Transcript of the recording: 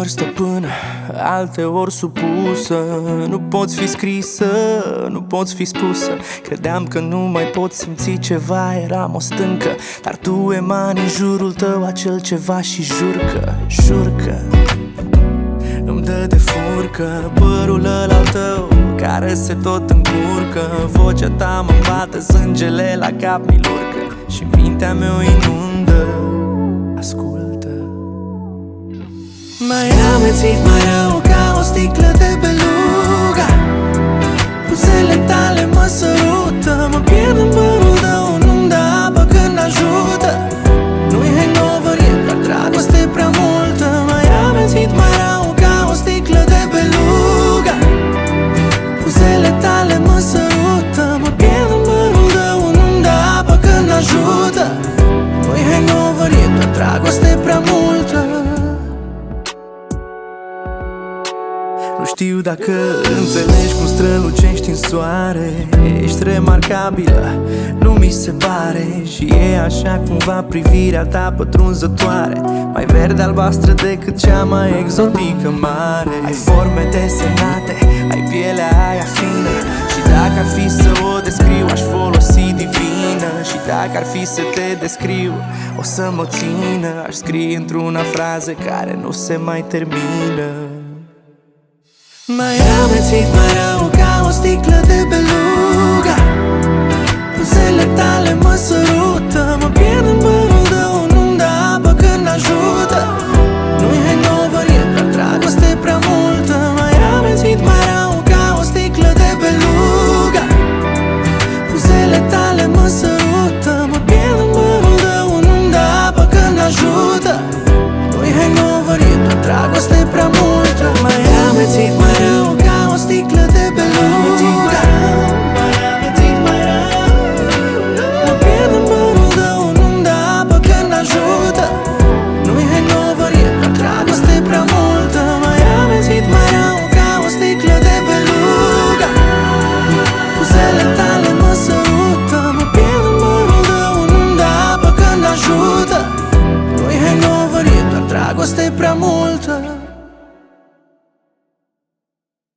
Uneori stăpână, alteori supusă. Nu poți fi scrisă, nu poți fi spusă. Credeam că nu mai pot simți ceva, eram o stâncă. Dar tu emani în jurul tău acel ceva și jur că îmi dă de furcă părul ăla al tău care se tot încurcă. Vocea ta mă bate, sângele la cap mi lurcă și mintea mea o inundă. Ascultă. Mai amețit mai rău ca o sticlă de beluga. Buzele tale mă sărută, mă pierd în părul tău, nu-mi dă apă când ajută. Nu-i hangover, e doar dragoste prea multă. Mai amețit mai rău ca o sticlă de beluga. Buzele tale mă sărută, mă pierd în părul tău, nu-mi dă apă când ajută. Nu-i hangover, e doar dragoste prea multă. Nu știu dacă înțelegi cum strălucești în soare. Ești remarcabilă, nu mi se pare. Și e așa cumva privirea ta pătrunzătoare, mai verde-albastră decât cea mai exotică mare. Ai forme desenate, ai pielea aia fină. Și dacă ar fi să o descriu, aș folosi divină. Și dacă ar fi să te descriu, o să mă țină. Aș scrie într-una fraze care nu se mai termină. Mai amețit mai rău ca o sticlă de beluga. Buzele tale mă sărută, mă pierd în părul tău, nu-mi dă apă când ajută. Nu-i hangover, e doar dragoste prea multă. Mai amețit mai rău ca o sticlă de beluga. Buzele tale mă sărută, mă pierd în părul tău, nu-mi dă apă când ajută. Nu-i hangover, e doar dragoste prea multă. Mai amețit